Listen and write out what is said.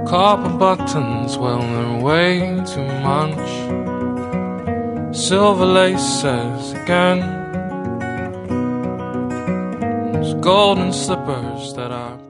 Copper buttons, well, they're way too much. Silver laces again. Those golden slippers that are